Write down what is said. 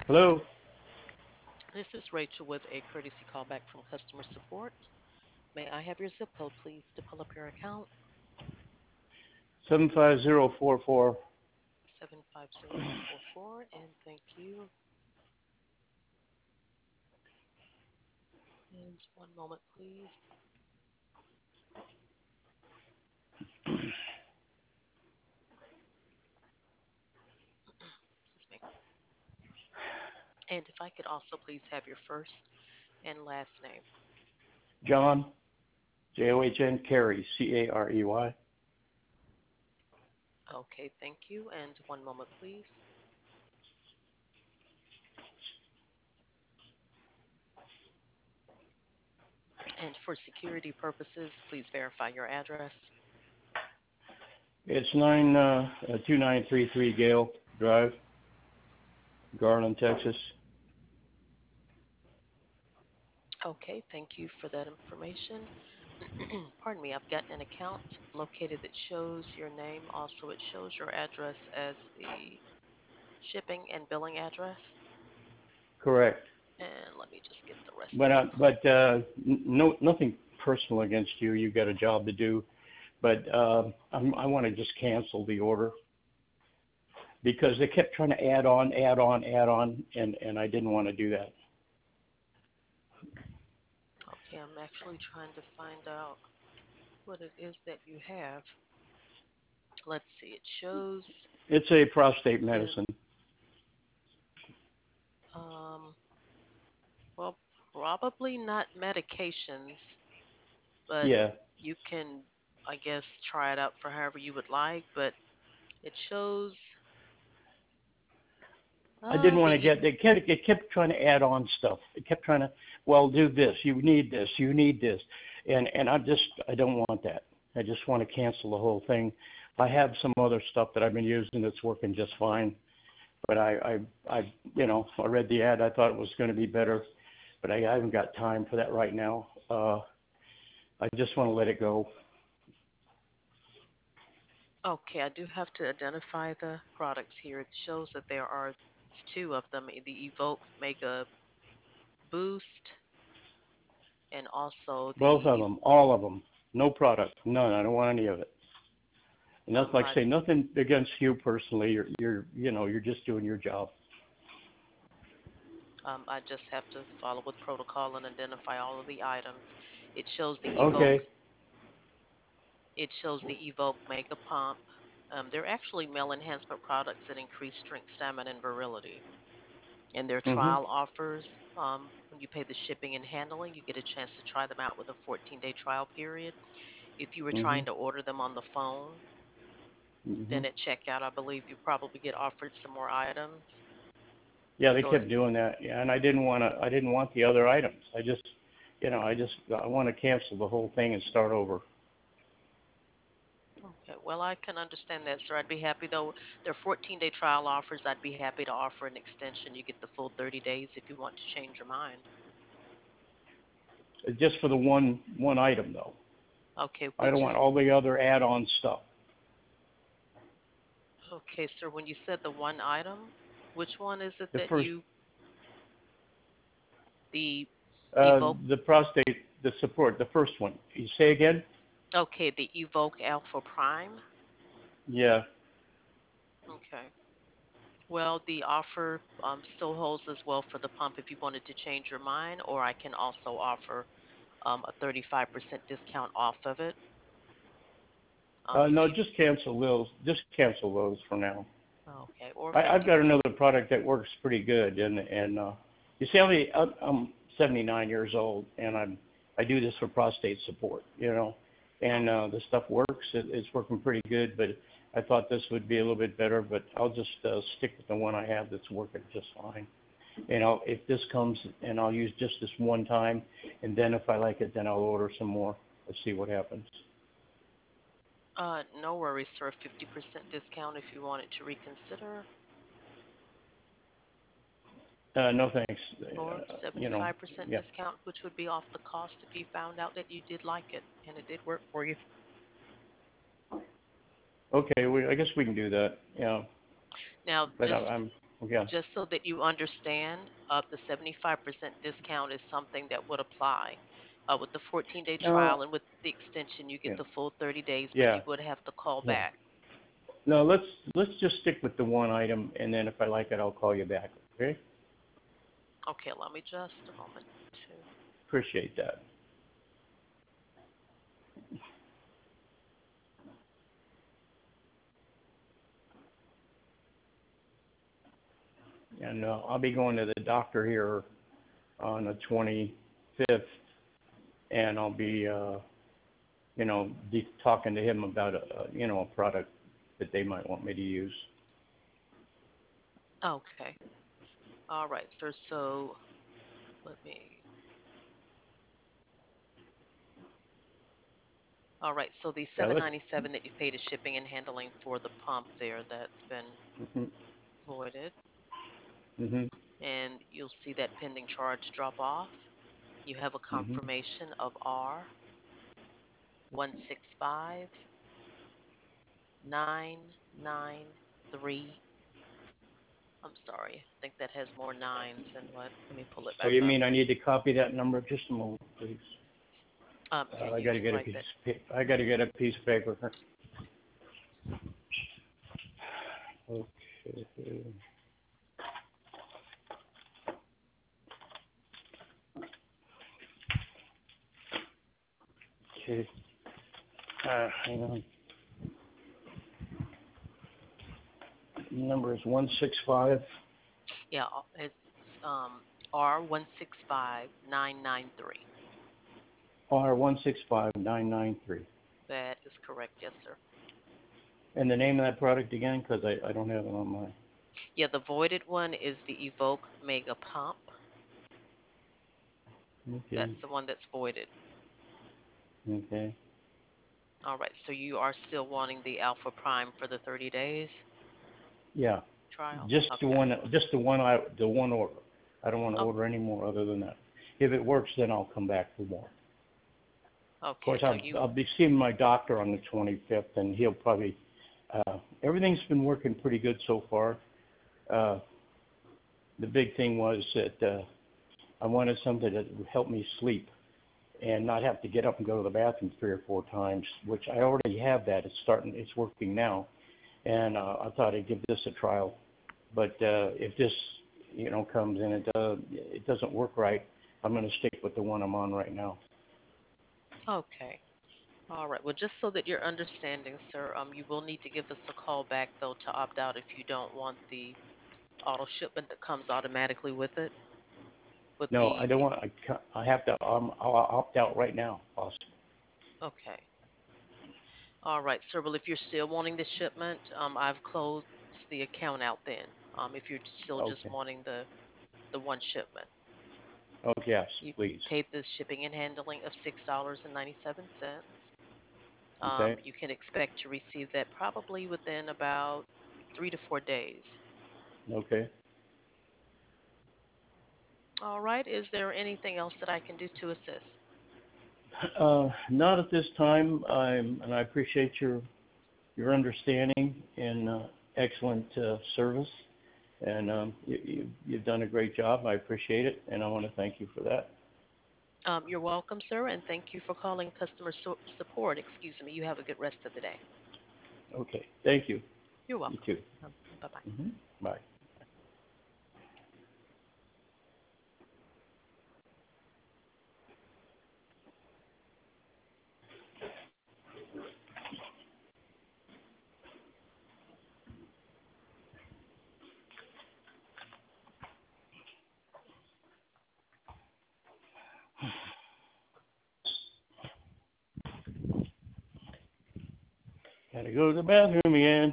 Hello, This is Rachel with a courtesy callback from customer support. May I have your zip code, please, to pull up your account? 75044. 75044, and thank you. And one moment, please. Excuse me. And if I could also please have your first and last name. John, John, Carey, Carey. Okay, thank you. And one moment, please. And for security purposes, please verify your address. It's 2933 Gale Drive, Garland, Texas. Okay, thank you for that information. Pardon me, I've got an account located that shows your name. Also, it shows your address as the shipping and billing address. Correct. And let me just get the rest But of the. no, nothing personal against you. You've got a job to do. But I want to just cancel the order because they kept trying to add on, and I didn't want to do that. Okay, I'm actually trying to find out what it is that you have. Let's see, it shows It's a prostate the, medicine. um, well, probably not medications, but Yeah. you can, I guess, try it out for however you would like. But it shows I didn't the want to get. It kept trying to add on stuff. It kept trying to, well, do this. You need this. You need this, and I don't want that. I just want to cancel the whole thing. I have some other stuff that I've been using that's working just fine, but I read the ad. I thought it was going to be better, but I haven't got time for that right now. I just want to let it go. Okay, I do have to identify the products here. It shows that there are two of them, the Evoke Mega Boost and also Both of them, all of them, no product, none. I don't want any of it. And that's like I say nothing against you personally. You're just doing your job. I just have to follow with protocol and identify all of the items. It shows the Evoke. Okay. It shows the Evoke Mega Pump. They're actually male enhancement products that increase strength, stamina, and virility. And their Mhm. trial offers, when you pay the shipping and handling, you get a chance to try them out with a 14-day trial period. If you were trying Mhm. to order them on the phone, then Mhm. at checkout, I believe you probably get offered some more items. Yeah, You they go to kept doing that. Yeah, and I didn't want to. I didn't want the other items. I want to cancel the whole thing and start over. Okay, well, I can understand that, sir. I'd be happy, though. There are 14-day trial offers. I'd be happy to offer an extension. You get the full 30 days if you want to change your mind. Just for the one item though. Okay, I which don't is want all the other add-on stuff. okay, sir. When you said the one item, which one is it The that first, the Evoke? the prostate, the support, the first one. You say again? Okay, the Evoke Alpha Prime. Yeah. Okay. Well, the offer still holds as well for the pump if you wanted to change your mind, or I can also offer a 35% discount off of it. If No, you just cancel those. Just cancel those for now. okay, or if I've you got another product that works pretty good, and you see, I'm 79 years old, and I do this for prostate support, oh, and the stuff works. It's working pretty good, but I thought this would be a little bit better, but I'll just stick with the one I have that's working just fine. And if this comes, and I'll use just this one time, and then if I like it, then I'll order some more. Let's see what happens. no worries, sir. 50% discount if you wanted to reconsider, No thanks. or You know, 75% yeah. discount, which would be off the cost if you found out that you did like it and it did work for you. Okay, I guess we can do that. Yeah, Now, but just I'm. Yeah. Just so that you understand, the 75% discount is something that would apply with the 14-day No. trial, and with the extension, you get Yeah. the full 30 days, but Yeah. you would have to call Yeah. back. No. Let's just stick with the one item, and then if I like it, I'll call you back. Okay. Okay, allow me just a moment. Too. Appreciate that. And I'll be going to the doctor here on the 25th, and I'll be, talking to him about a product that they might want me to use. Okay. All right, sir. So let me. All right. So the Yeah, let's. 797 that you paid is shipping and handling for the pump there that's been Mhm. voided, Mhm. and you'll see that pending charge drop off. You have a Mhm. confirmation of R165993. I'm sorry. I think that has more nines than what. Let me pull it So back you up. mean I need to copy that number? Just a moment, please. Yeah, I you got to can get a write piece. that. I got to get a piece of paper. Okay. Okay. Hang on. Number is 165. Yeah, it's R165993. R165993. That is correct. Yes, sir. And the name of that product again, because I don't have it on my. Yeah, the voided one is the Evoke Mega Pump. That's Okay. the one that's voided. Okay. All right. So you are still wanting the Alpha Prime for the 30 days Yeah. trial? Just the Okay. one. The one order. I don't want to Oh, order any more other than that. If it works, then I'll come back for more. Of okay. course, So you. I'll be seeing my doctor on the 25th, and he'll probably. Everything's been working pretty good so far. Uh, the big thing was that I wanted something that would help me sleep and not have to get up and go to the bathroom 3 or 4 times, which I already have that. It's working now, and I thought I'd give this a trial. But if this, comes and it doesn't work right, I'm going to stick with the one I'm on right now. Okay. All right. Well, just so that you're understanding, sir, you will need to give us a call back though to opt out if you don't want the auto shipment that comes automatically with it. With No, I the don't want. I have to. I'll opt out right now. Awesome. okay. All right, sir. Well, if you're still wanting the shipment, I've closed the account out then. If you're still just Okay. wanting the one shipment, Oh yes, you please. paid the shipping and handling of $6.97. Okay. You can expect to receive that probably within about 3 to 4 days. Okay. All right. Is there anything else that I can do to assist? Not at this time. And I appreciate your understanding and excellent service. And you've done a great job. I appreciate it, and I want to thank you for that. You're welcome, sir, and thank you for calling customer support. Excuse me. You have a good rest of the day. Okay. Thank you. You're You welcome. too. Bye bye. Bye. Gotta go to the bathroom again.